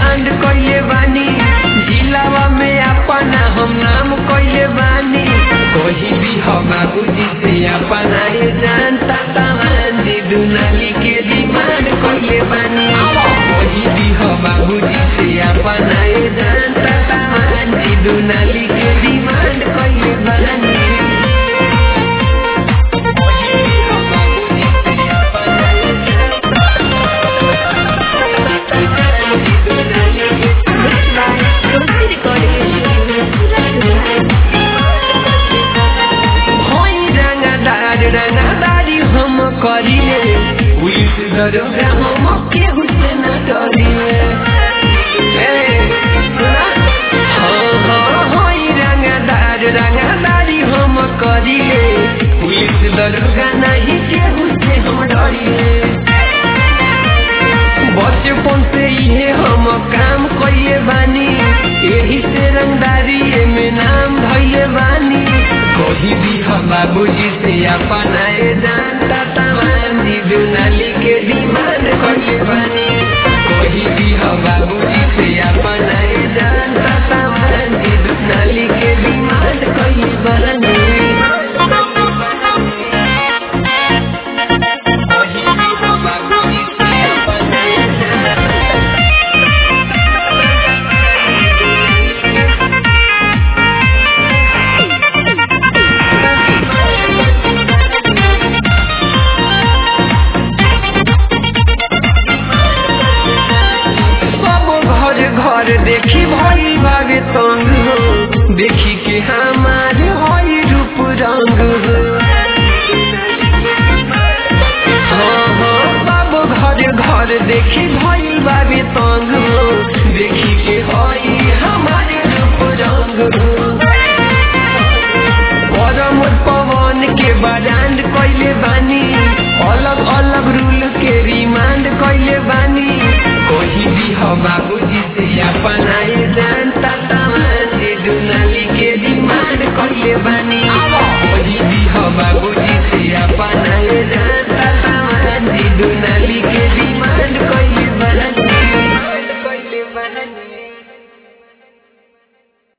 Demand कइले बानी, जिलावा में अपना हम नाम कइले बानी। कहीं भी हो बाबूजी से अपना ये जानता तमान जी दुनाली के डिमांड कइले बानी। कहीं भी हो बाबूजी से अपना ये जानता तमान जी दुनाली के डिमांड कइले बानी। रंगदारी हम करिए, पुलिस दरोगा हम केहू से न डरिए। रंगदारी हम करिए, पुलिस दरोगा नहीं केहू से हम डरिए। बचपन से इहे हम काम कइले बानी, यही से रंगदारी में नाम धइले बानी। कहीं भी हम बाबूजी से अपना ये जानता तमान जी दुनाली के डिमांड कइले बानी। कहीं भी हम बाबूजी से अपना ये जानता तमान जी दुनाली के डिमांड कइले बानी। घर देखी भई बागे तंग हो, देखी के हमारे हई रूप रंग हो। हाँ बाबू घर देखी भई बागे तंग हो,